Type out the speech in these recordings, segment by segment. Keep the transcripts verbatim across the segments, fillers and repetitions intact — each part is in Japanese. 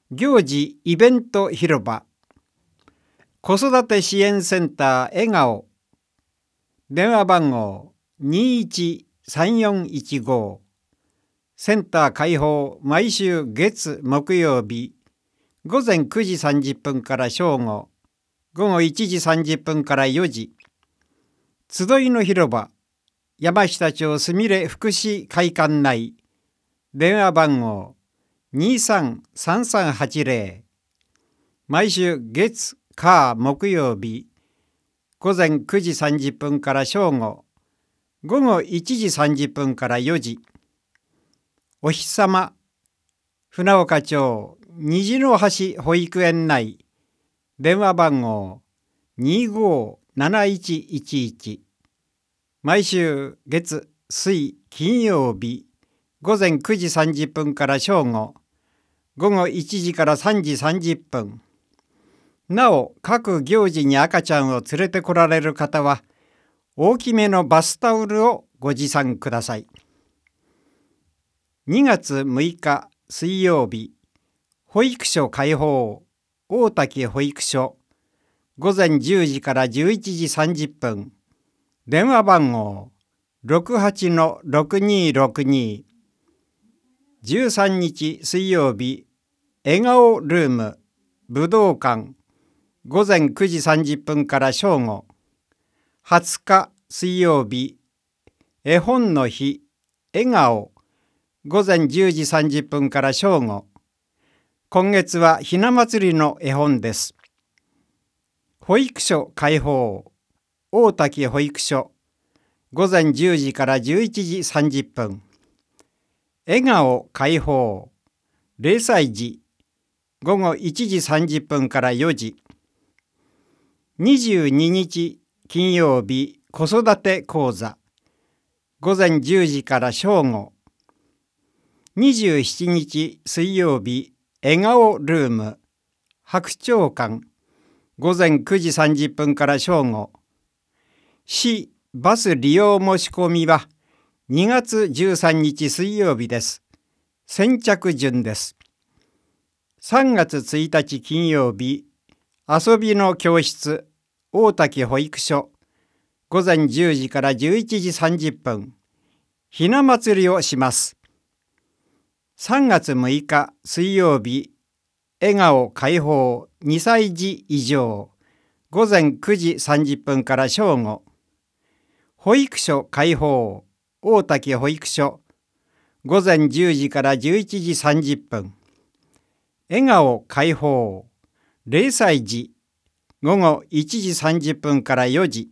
行事イベント広場、子育て支援センター笑顔、電話番号 にいちさんよんいちご、センター開放毎週月木曜日ごぜんくじさんじゅっぷんから正午、ごごいちじさんじゅっぷんからよじ、集いの広場山下町すみれ福祉会館内、電話番号 にさんさんさんはちぜろ、毎週月火木曜日ごぜんくじさんじゅっぷんから正午、ごごいちじさんじゅっぷんからよじ、お日さま船岡町虹の橋保育園内、電話番号 にごなないちいちいち、毎週月水金曜日ごぜんくじさんじゅっぷんから正午、ごごいちじからさんじさんじゅっぷん。なお、各行事に赤ちゃんを連れてこられる方は大きめのバスタオルをご持参ください。にがつむいか水曜日、保育所開放大滝保育所、ごぜんじゅうじからじゅういちじさんじゅっぷん、電話番号 ろくはちのろくにろくに、じゅうさんにち水曜日、笑顔ルーム武道館、ごぜんくじさんじゅっぷんから正午、はつか水曜日、絵本の日笑顔、ごぜんじゅうじさんじゅっぷんから正午。今月はひな祭りの絵本です。保育所開放大滝保育所、ごぜんじゅうじからじゅういちじさんじゅっぷん。笑顔開放れいさいじ、ごごいちじさんじゅっぷんからよじ。にじゅうににち金曜日、子育て講座、ごぜんじゅうじから正午。にじゅうしちにち水曜日、笑顔ルーム白鳥館、ごぜんくじさんじゅっぷんから正午。市バス利用申し込みはにがつじゅうさんにち水曜日です。先着順です。さんがつついたち金曜日、遊びの教室大滝保育所、ごぜんじゅうじからじゅういちじさんじゅっぷん、ひな祭りをします。さんがつむいか水曜日、笑顔開放にさいじ以上、ごぜんくじさんじゅっぷんから正午。保育所開放大滝保育所、ごぜんじゅうじからじゅういちじさんじゅっぷん。笑顔開放れいさいじ、ごごいちじさんじゅっぷんからよじ。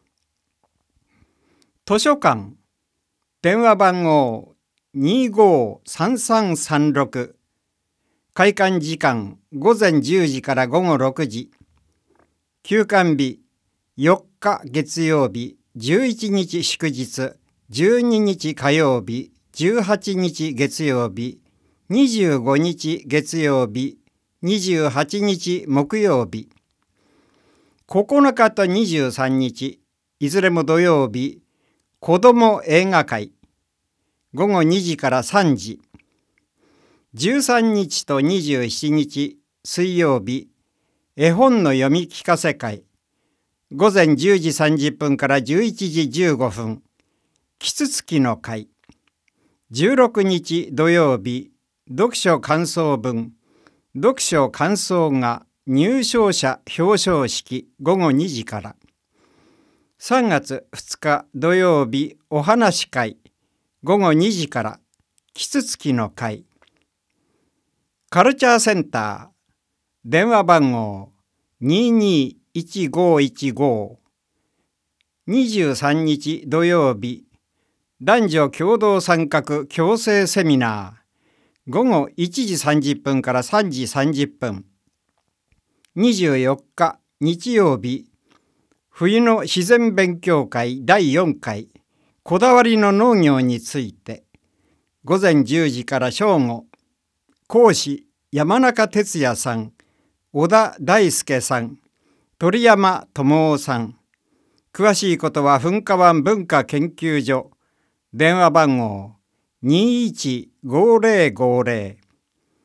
図書館、電話番号にごさんさんさんろく、開館時間ごぜんじゅうじからごごろくじ。休館日よっか月曜日、じゅういちにち祝日、じゅうににち火曜日、じゅうはちにち月曜日、にじゅうごにち月曜日、にじゅうはちにち木曜日。ここのかとにじゅうさんにち、いずれも土曜日、子ども映画会、ごごにじからさんじ。じゅうさんにちとにじゅうしちにち水曜日、絵本の読み聞かせ会、ごぜんじゅうじさんじゅっぷんからじゅういちじじゅうごふん、キツツキの会。じゅうろくにち土曜日、読書感想文、読書感想画入賞者表彰式ごごにじから。さんがつふつか土曜日、お話会ごごにじから、キツツキの会。カルチャーセンター、電話番号ににいちごいちご。にじゅうさんにち土曜日、男女共同参画共生セミナー、ごごいちじさんじゅっぷんからさんじさんじゅっぷん。にじゅうよっか日曜日、冬の自然勉強会だいよんかい、こだわりの農業について、ごぜんじゅうじから正午。講師山中哲也さん、小田大輔さん、鳥山智夫さん。詳しいことは噴火湾文化研究所、電話番号 にいちごぜろごぜろ。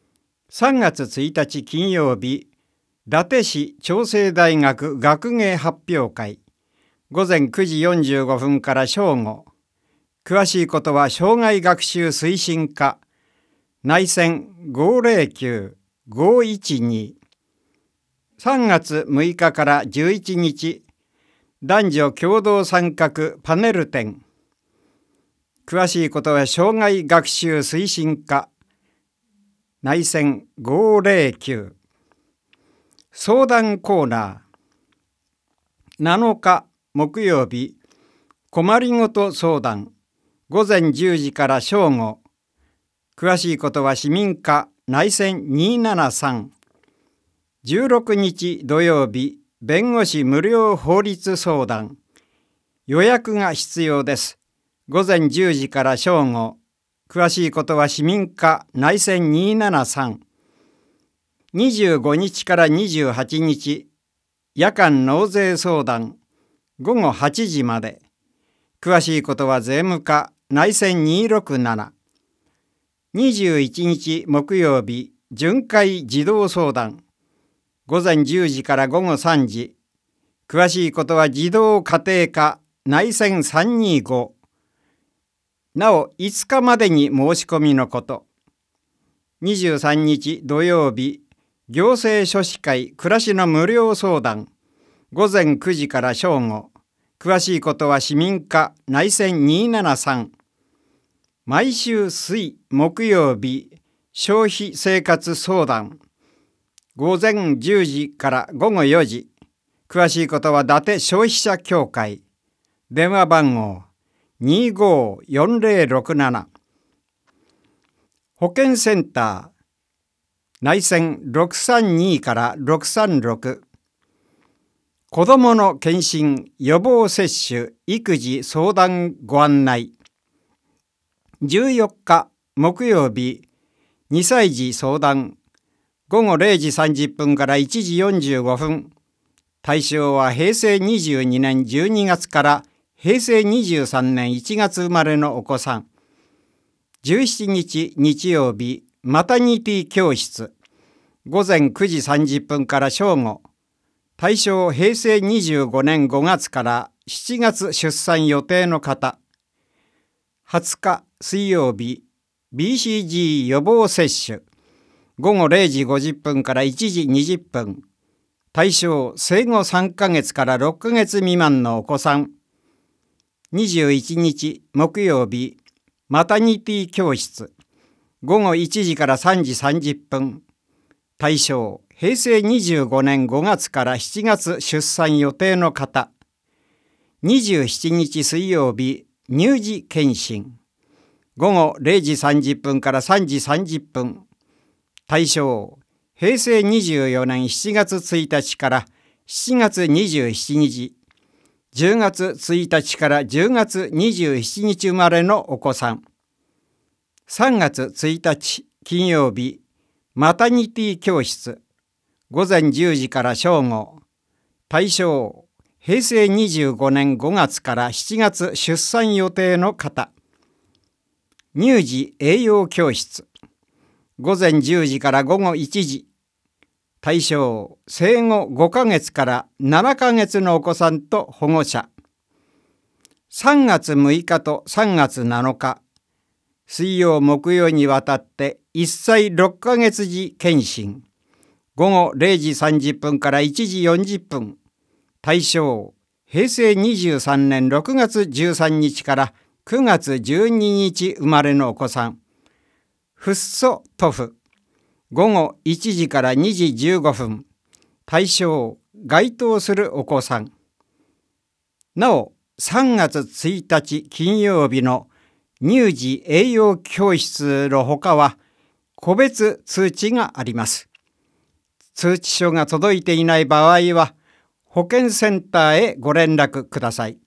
さんがつついたち金曜日、伊達市長生大学学芸発表会、ごぜんくじよんじゅうごふんから正午。詳しいことは障害学習推進課、内線 ごーぜろきゅう ごーいちに。さんがつむいかからじゅういちにち、男女共同参画パネル展。詳しいことは障害学習推進課、内線 ごーぜろきゅう。相談コーナー。なのか木曜日、困りごと相談、ごぜんじゅうじから正午。詳しいことは市民課内線にーななさん。じゅうろくにち土曜日、弁護士無料法律相談。予約が必要です。ごぜんじゅうじから正午。詳しいことは市民課内線にーななさん。にじゅうごにちからにじゅうはちにち、夜間納税相談。ごごはちじまで。詳しいことは税務課内線にーろくなな。にじゅういちにち木曜日、巡回児童相談。ごぜんじゅうじからごごさんじ。詳しいことは児童家庭課内線さんにーご。なおいつかまでに申し込みのこと。にじゅうさんにち土曜日、行政書士会暮らしの無料相談。ごぜんくじから正午。詳しいことは市民課内線にーななさん。毎週水木曜日、消費生活相談。ごぜんじゅうじからごごよじ。詳しいことは伊達消費者協会。電話番号 にーごーよんぜろろくなな。保健センター内線ろくさんにからろくさんろく。子どもの検診予防接種育児相談ご案内。じゅうよっか木曜日、にさい児相談。ごごれいじさんじゅっぷんからいちじよんじゅうごふん。対象はへいせいにじゅうにねんじゅうにがつからへいせいにじゅうさんねんいちがつ生まれのお子さん。じゅうしちにち日曜日、マタニティ教室。ごぜんくじさんじゅっぷんから正午。対象へいせいにじゅうごねんごがつからしちがつ出産予定の方。はつか水曜日、ビーシージー 予防接種。ごごれいじごじゅっぷんからいちじにじゅっぷん。対象生後さんかげつからろっかげつ未満のお子さん。にじゅういちにち木曜日、マタニティ教室。ごごいちじからさんじさんじゅっぷん。対象へいせいにじゅうごねんごがつからしちがつ出産予定の方。にじゅうしちにち水曜日、乳児検診。ごごれいじさんじゅっぷんからさんじさんじゅっぷん。対象へいせいにじゅうよねんしちがつついたちからしちがつにじゅうしちにち、じゅうがつついたちからじゅうがつにじゅうしちにち生まれのお子さん。さんがつついたち金曜日、マタニティ教室。ごぜんじゅうじから正午。対象へいせいにじゅうごねんごがつからしちがつ出産予定の方。乳児栄養教室。ごぜんじゅうじからごごいちじ。対象生後ごかげつからななかげつのお子さんと保護者。さんがつむいかとさんがつなのか、水曜木曜にわたっていっさいろっかげつ児検診。ごごれいじさんじゅっぷんからいちじよんじゅっぷん。対象へいせいにじゅうさんねんろくがつじゅうさんにちからくがつじゅうににち生まれのお子さん。フッ素塗布。ごごいちじからにじじゅうごふん。対象該当するお子さん。なおさんがつついたち金曜日の乳児栄養教室のほかは個別通知があります。通知書が届いていない場合は保健センターへご連絡ください。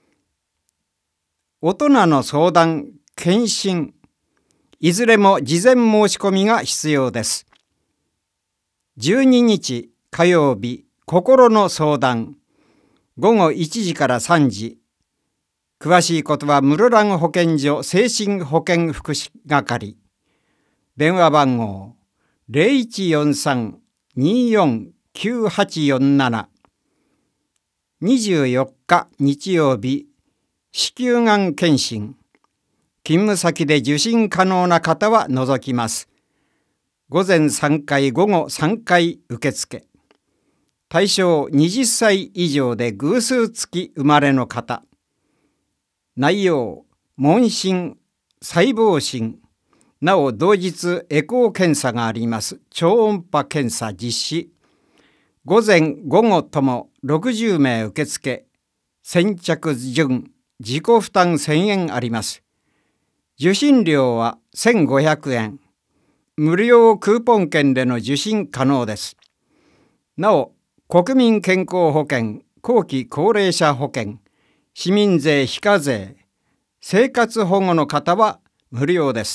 大人の相談、検診、いずれも事前申し込みが必要です。じゅうににち火曜日、心の相談。ごごいちじからさんじ。詳しいことは室蘭保健所精神保健福祉係。電話番号ゼロいちよんさん にーよん きゅうはちよんなな。にじゅうよっか日曜日、子宮がん検診。勤務先で受診可能な方は除きます。午前さんかい、午後さんかい受付。対象はたち以上で偶数月生まれの方。内容、問診、細胞診、なお同日エコー検査があります。超音波検査実施。午前午後ともろくじゅうめい受付。先着順、自己負担せんえんあります。受診料はせんごひゃくえん。無料クーポン券での受診可能です。なお、国民健康保険、後期高齢者保険、市民税非課税、生活保護の方は無料です。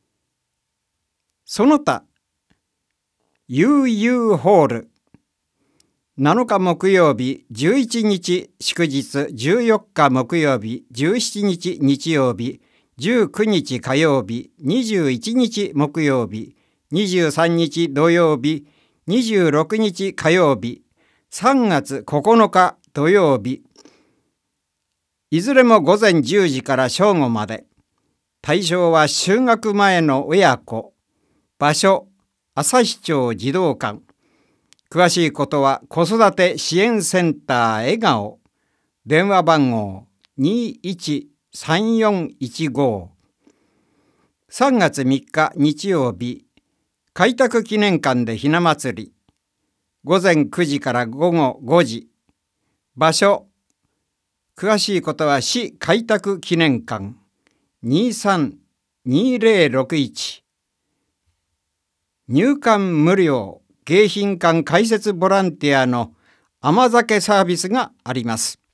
その他、ユーユー ホール、なのか木曜日、じゅういちにち祝日、じゅうよっか木曜日、じゅうしちにち日曜日、じゅうくにち火曜日、にじゅういちにち木曜日、にじゅうさんにち土曜日、にじゅうろくにち火曜日、さんがつここのか土曜日、いずれも午前じゅうじから正午まで。対象は就学前の親子。場所、旭町児童館。詳しいことは子育て支援センター笑顔。電話番号 にーいちさんよんいちご。さんがつみっか日曜日、開拓記念館でひな祭り。午前くじから午後ごじ。場所、詳しいことは市開拓記念館 にーさんにーぜろろくいち。入館無料迎賓館開設ボランティアの甘酒サービスがあります。